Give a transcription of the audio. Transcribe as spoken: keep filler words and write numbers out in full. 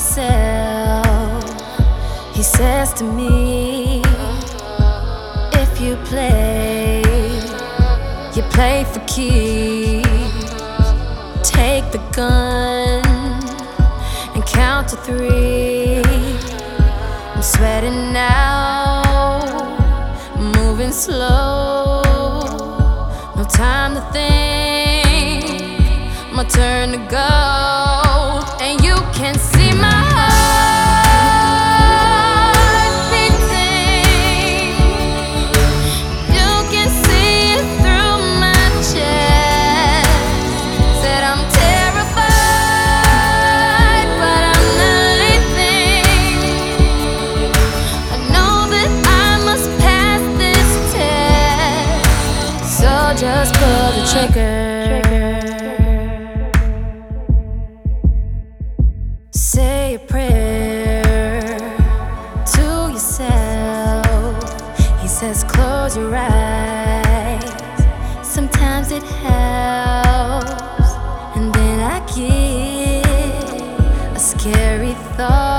yourself. He says to me, if you play, you play for keeps. Take the gun and count to three. I'm sweating now, moving slow. No time to think, my turn to go. And you can see my heart beating. You can see it through my chest. Said I'm terrified, but I'm not leaving. I know that I must pass this test. So just pull the trigger. Say a prayer to yourself. He says close your eyes, sometimes it helps. And then I get a scary thought.